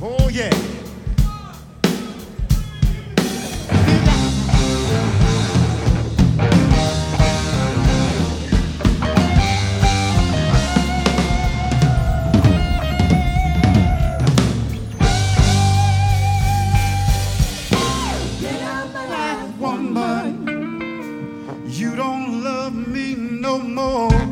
Oh yeah. Woman, you don't love me no more.